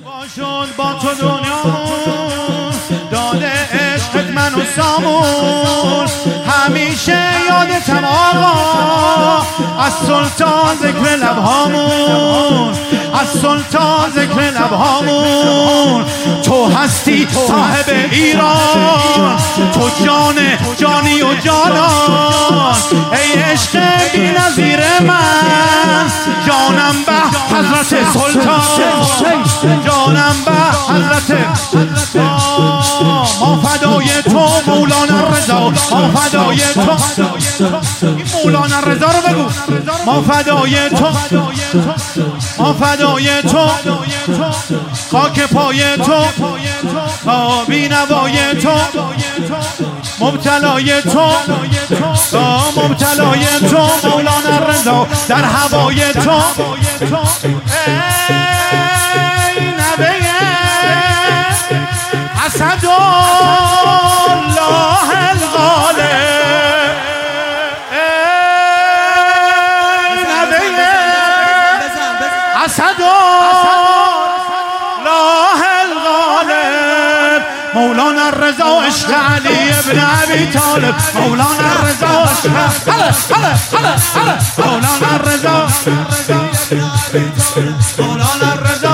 شد با تو دنیامون داده عشقت من و سامون همیشه یادتم آقا از سلطان ذکر لبهامون از سلطان ذکر لبهامون تو هستی صاحب ایران تو جانی و جانان ای عشق بی نظیر من جانم به حضرت سلطان جانم به حضرت ما فدای تو مولانا رضا ما فدای تو این مولانا رضا رو بگو ما فدای تو ما فدای تو خاک پای تو بینوای تو مبتلای تو مبتلای تو مولانا رضا در هوای تو ای نبی اسد الله الغالب ای نبی اسد الله الغالب مولانا رضا عشق علی ابن ابی طالب مولانا رضا عشق مولانا رضا مولانا رضا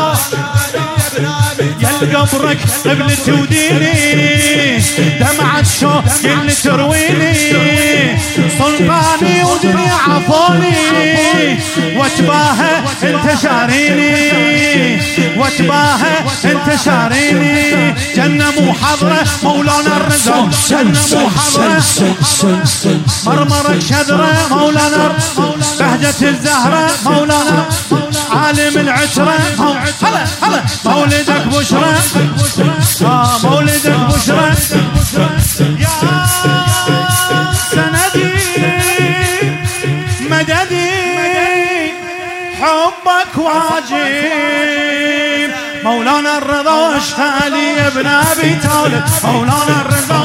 قبرك قبل توديني دمعة شو اللي ترويني سلطاني ودنيا عفوني واتباهى انت شاريني واتباهى انت شاريني جنة مو حضرة مولانا الرضا جنة مو حضرة مرمرك شذرة مولانا بهجة الزهرة مولانا عالم العشرة مولدك بشرى مولدك بشرى يا سندي مددي حبك واجب مولانا الرضا عشق علي ابن ابي طالب مولانا الرضا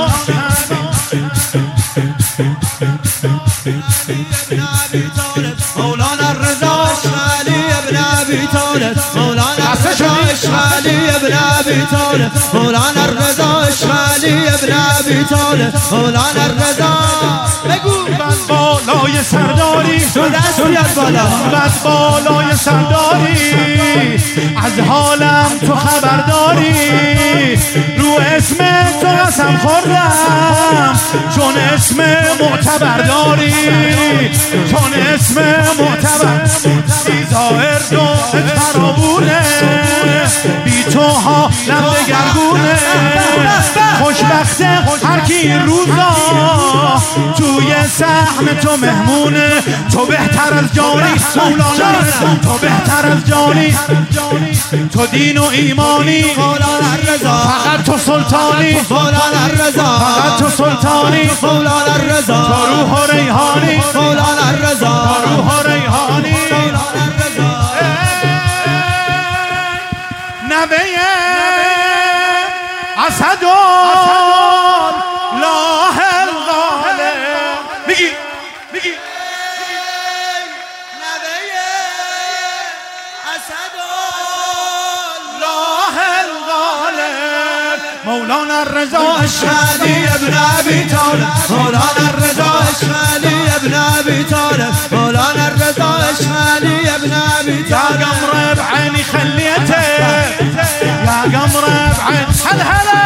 مولانا الرضا عشق علي ابن ابي طالب مولانا الرضا عشق علي ابن ابي طالب مولانا الرضا عشق علي ابن ابي طالب مولانا الرضا بگو بس بالای سرداری دست بیاد بالا بس بالای سرداری از حالم تو خبرداری رو اسم تو قسم خوردم چون اسم معتبر داری چون اسم معتبر بی ظاهر دوست فرابونه بی تو ها لم دگرگونه خوشبخته هر کی این روزا توی سهم تو مهمونه تو بهتر از جانی مولانا تو بهتر از جانی تو دین و ایمانی مولانا الرضا فقط تو سلطانی مولانا الرضا فقط تو سلطانی مولانا الرضا تو روح و ریحانی مولانا الرضا تو روح و ریحانی نبی اسد الله الغالب بگی بگی نبی اسد الله الغالب مولانا الرضا عشق علي ابن ابي طالب مولانا الرضا عشق علي ابن ابي طالب مولانا الرضا عشق علي ابن ابي يا طالب قمر بعيني خليته يا قمر بعين هلا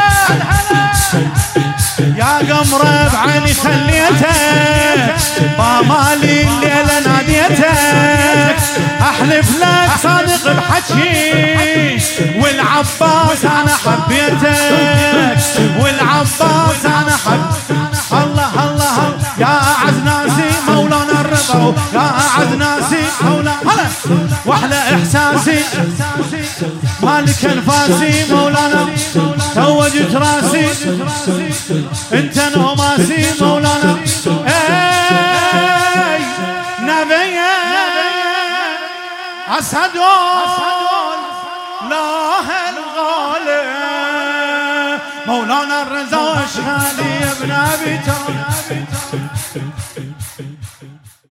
يا قمر بعيني خليتك بامالي الليلة ناديتك احلف لك صادق بحكي والعباس انا حبيتك والعباس انا حب الله الله يا اعز ناسي مولانا الرضا يا اعز ناسي مولانا هلا واحلى احساسي مالك انفاسي مولانا توجت راسي انت نوماسي مولانا اي نبي اسد الله الغالب مولانا الرضا عشق علي ابن ابي طالب